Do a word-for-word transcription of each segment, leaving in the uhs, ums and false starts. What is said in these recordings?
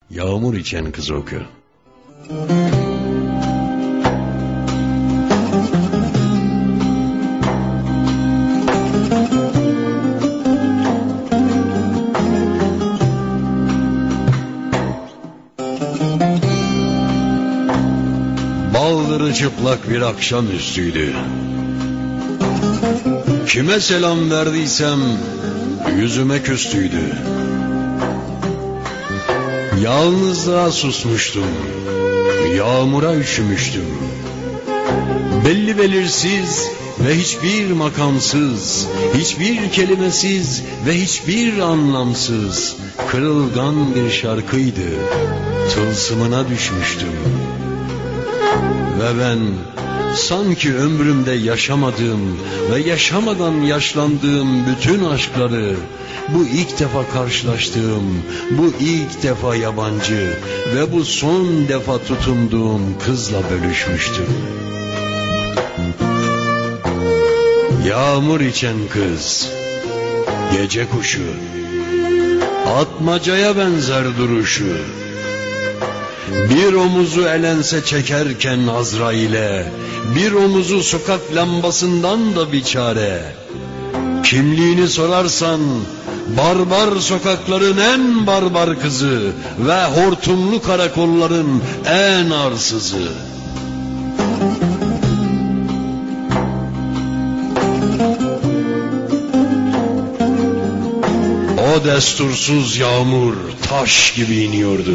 Yağmur içen kız oku. Baldırı çıplak bir akşamüstüydü. Kime selam verdiysem yüzüme küstüydü. Yalnızlığa susmuştum, yağmura üşümüştüm. Belli belirsiz ve hiçbir makamsız, hiçbir kelimesiz ve hiçbir anlamsız, kırılgan bir şarkıydı. Tılsımına düşmüştüm. Ve ben sanki ömrümde yaşamadığım ve yaşamadan yaşlandığım bütün aşkları bu ilk defa karşılaştığım, bu ilk defa yabancı ve bu son defa tutunduğum kızla bölüşmüştüm. Yağmur içen kız, gece kuşu, atmacaya benzer duruşu. Bir omuzu elense çekerken Azrail'e, bir omuzu sokak lambasından da bir çare. Kimliğini sorarsan, barbar sokakların en barbar kızı ve hortumlu karakolların en arsızı. O destursuz yağmur taş gibi iniyordu.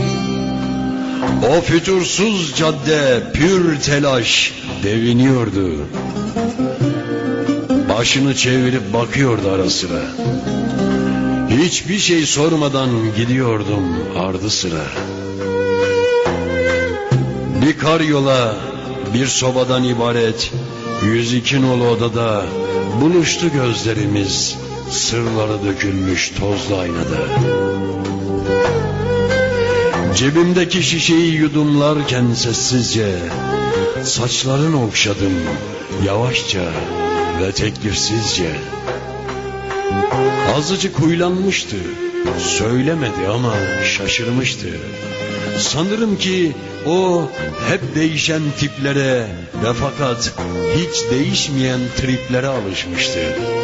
O fütursuz cadde pür telaş deviniyordu. Başını çevirip bakıyordu ara sıra. Hiçbir şey sormadan gidiyordum ardı sıra. Bir karyola, bir sobadan ibaret yüz iki nolu odada buluştu gözlerimiz, sırları dökülmüş tozlu aynada. Cebimdeki şişeyi yudumlarken sessizce saçlarını okşadım yavaşça ve teklifsizce. Azıcık huylanmıştı, söylemedi ama şaşırmıştı. Sanırım ki o hep değişen tiplere ve fakat hiç değişmeyen triplere alışmıştı.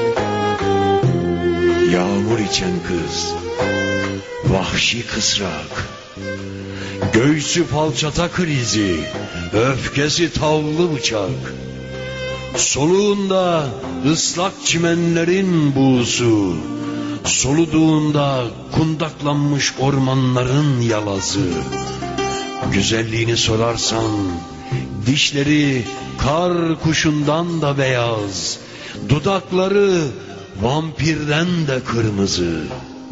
Yağmur içen kız, vahşi kısrak, göğsü falçata krizi, öfkesi tavlı bıçak. Soluğunda ıslak çimenlerin buğusu, soluduğunda kundaklanmış ormanların yalazı. Güzelliğini sorarsan, dişleri kar kuşundan da beyaz, dudakları vampirden de kırmızı.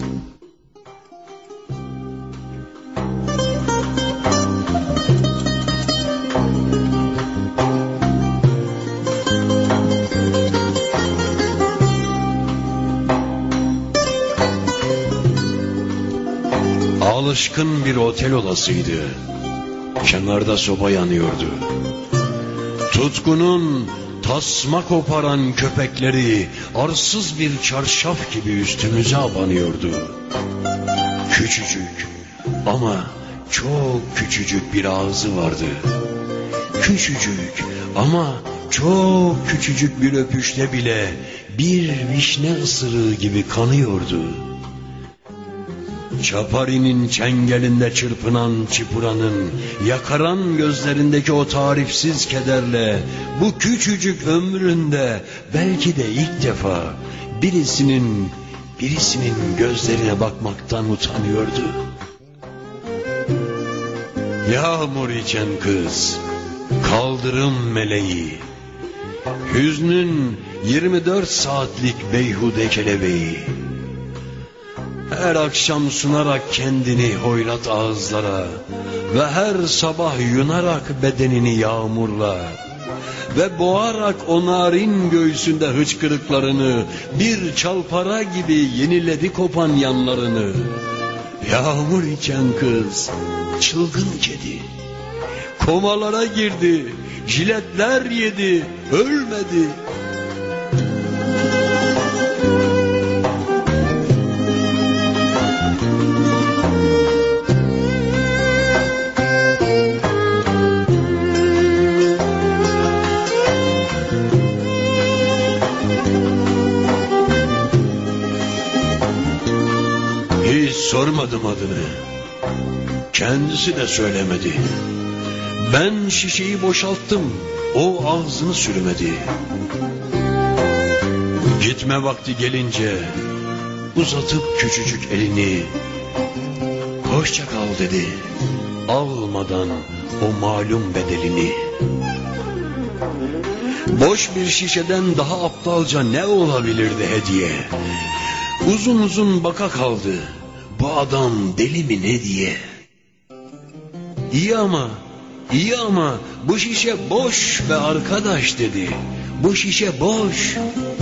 Alışkın bir otel odasıydı. Kenarda soba yanıyordu. Tutkunun tasma koparan köpekleri arsız bir çarşaf gibi üstümüze abanıyordu. Küçücük ama çok küçücük bir ağzı vardı. Küçücük ama çok küçücük bir öpüşte bile bir vişne ısırığı gibi kanıyordu. Çapari'nin çengelinde çırpınan çipuranın, yakaran gözlerindeki o tarifsiz kederle, bu küçücük ömründe belki de ilk defa birisinin, birisinin gözlerine bakmaktan utanıyordu. Yağmur içen kız, kaldırım meleği, hüznün yirmi dört saatlik beyhude kelebeği. Her akşam sunarak kendini hoyrat ağızlara ve her sabah yunarak bedenini yağmurla ve boğarak o narin göğsünde hıçkırıklarını bir çalpara gibi yeniledi kopan yanlarını. Yağmur içen kız, çılgın kedi, komalara girdi, jiletler yedi, ölmedi. sormadım adını. Kendisi de söylemedi. Ben şişeyi boşalttım, o ağzını sürmedi. Gitme vakti gelince uzatıp küçücük elini, hoşça kal dedi, almadan o malum bedelini. Boş bir şişeden daha aptalca ne olabilirdi hediye? Uzun uzun baka kaldı, bu adam deli mi ne diye. İyi ama, iyi ama bu şişe boş be arkadaş dedi. Bu şişe boş.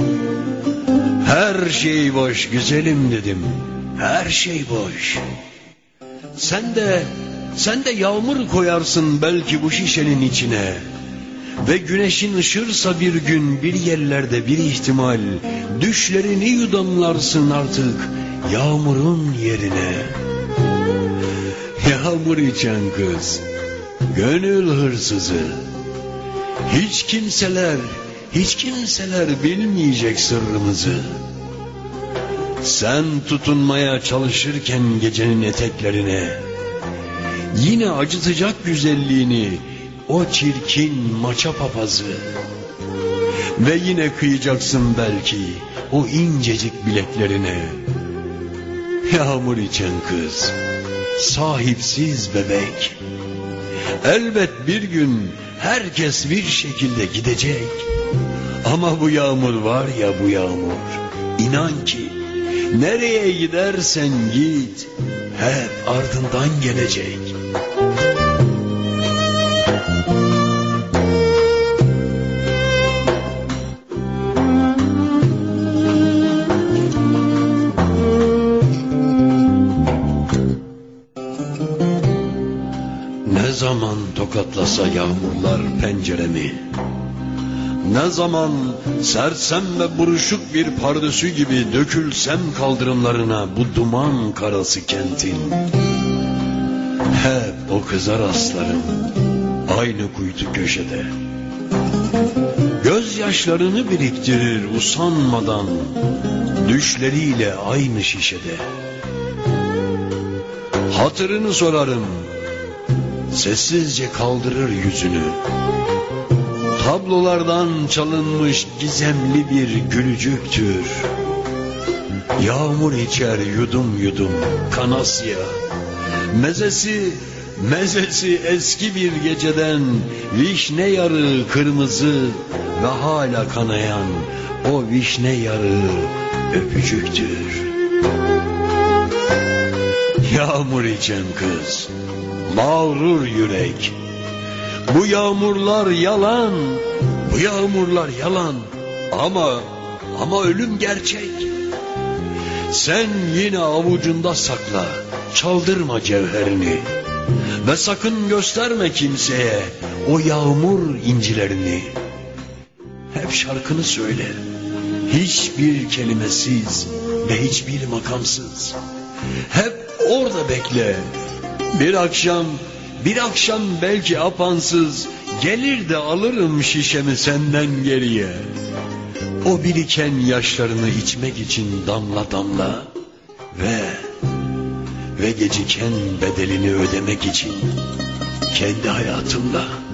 Her şey boş güzelim dedim. Her şey boş. Sen de, sen de yağmur koyarsın belki bu şişenin içine. Ve güneşin ışırsa bir gün bir yerlerde bir ihtimal, düşlerini yudamlarsın artık yağmurun yerine. Yağmur içen kız, gönül hırsızı. Hiç kimseler, hiç kimseler bilmeyecek sırrımızı. Sen tutunmaya çalışırken gecenin eteklerine, yine acıtacak güzelliğini o çirkin maça papazı. Ve yine kıyacaksın belki o incecik bileklerine. Yağmur içen kız, sahipsiz bebek. Elbet bir gün herkes bir şekilde gidecek. Ama bu yağmur var ya bu yağmur, inan ki nereye gidersen git hep ardından gelecek. Ne zaman tokatlasa yağmurlar penceremi, ne zaman sersem ve buruşuk bir pardösü gibi dökülsem kaldırımlarına bu duman karası kentin, hep o kızar aslarım aynı kuytu köşede. Gözyaşlarını biriktirir usanmadan düşleriyle aynı şişede. Hatırını sorarım, sessizce kaldırır yüzünü. Tablolardan çalınmış gizemli bir gülücüktür. Yağmur içer yudum yudum kanasya. Mezesi, mezesi eski bir geceden vişne yarığı kırmızı ve hala kanayan o vişne yarığı öpücüktür. Yağmur içen kız, mağrur yürek. Bu yağmurlar yalan, bu yağmurlar yalan. Ama, ama ölüm gerçek. Sen yine avucunda sakla, çaldırma cevherini. Ve sakın gösterme kimseye o yağmur incilerini. Hep şarkını söyle, hiçbir kelimesiz ve hiçbir makamsız. Hep orada bekle. Bir akşam, bir akşam belki apansız gelir de alırım şişemi senden geriye. O biriken yaşlarını içmek için damla damla ve ve geciken bedelini ödemek için kendi hayatımda.